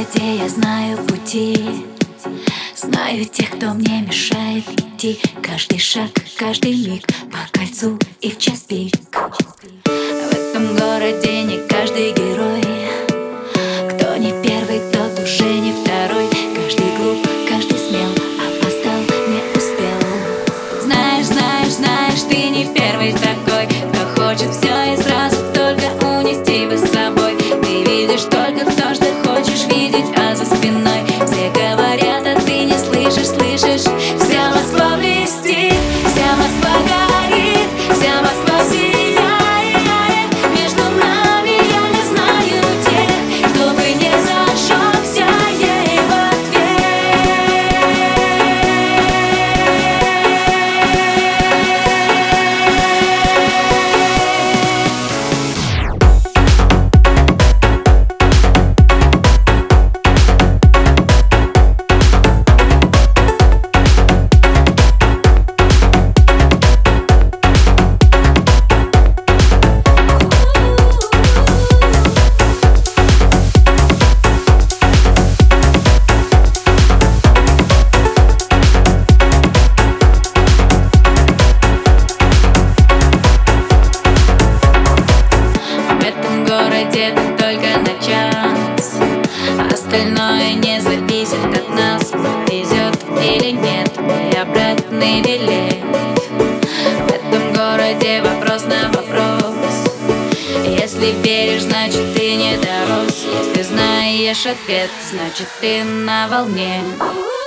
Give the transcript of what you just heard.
городе я знаю пути, знаю тех, кто мне мешает идти. Каждый шаг, каждый миг по кольцу и в час пик. В этом городе не каждый герой. Кто не первый, тот уже не второй. Каждый глуп, каждый смел, опоздал, не успел. Знаешь, знаешь, знаешь, ты не первый такой, кто хочет все и сразу только унести бы с собой. Ты видишь только то, что хочешь видеть, а за спиной все говорят, а ты не слышишь, слышишь. Вся Москва блестит, вся Москва горит, вся Москва сияет. Между нами я не знаю тех, кто бы не зажегся ей в это только на час, остальное не зависит от нас. Повезет или нет мой обратный билет. В этом городе вопрос на вопрос. Если веришь, значит ты не дорос. Если знаешь ответ, значит ты на волне.